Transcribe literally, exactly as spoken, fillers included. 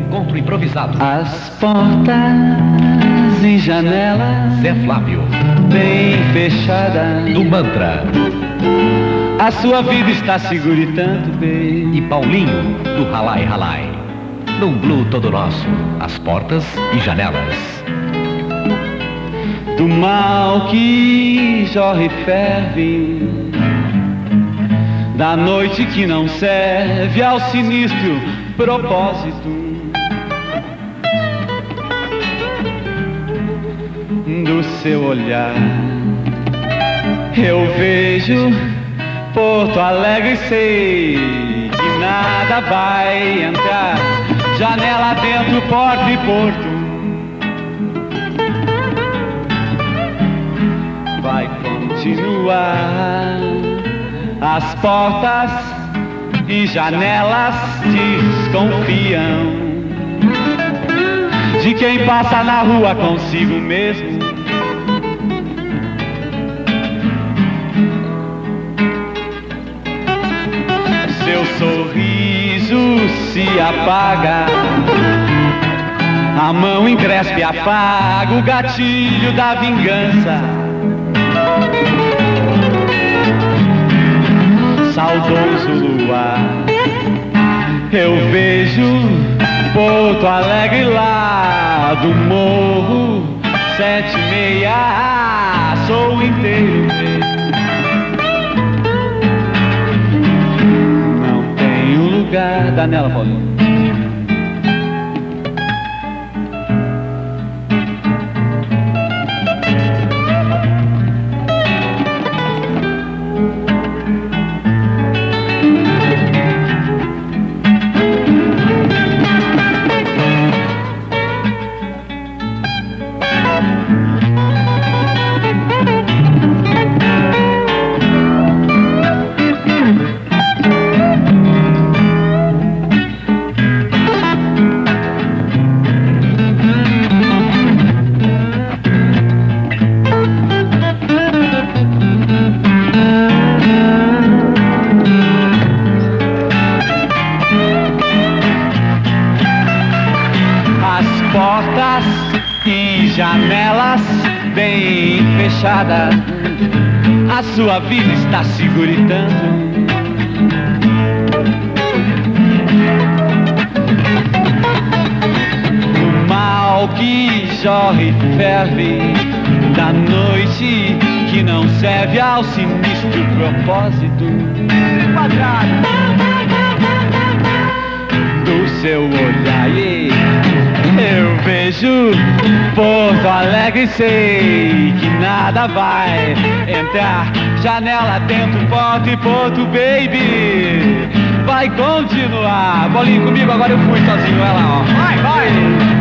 encontro improvisado. As portas e janelas, Zé Flávio, bem fechadas, do Mantra. A sua vida está segura e tanto bem. E Paulinho, do Ralai Ralai. Num Blue todo nosso, as portas e janelas. Do mal que jorra e ferve, da noite que não serve ao sinistro propósito, do seu olhar eu vejo Porto Alegre e sei que nada vai entrar. Janela dentro, porta e porto, vai continuar. As portas e janelas desconfiam de quem passa na rua consigo mesmo. Seu sorriso se apaga, a mão encrespe e apaga o gatilho da vingança. Saudoso luar, eu vejo Porto Alegre lá do morro, sete e meia, sou inteiro mesmo. Não tenho lugar, dá nela, Paulinho. Portas e janelas bem fechadas, a sua vida está segura e tanto. O mal que jorra e ferve, da noite que não serve ao sinistro propósito do seu olhar. Eu vejo Porto Alegre e sei que nada vai entrar. Janela dentro, porta e porto, baby, vai continuar. Bolinho comigo, agora eu fui sozinho, ela ó. Vai, vai!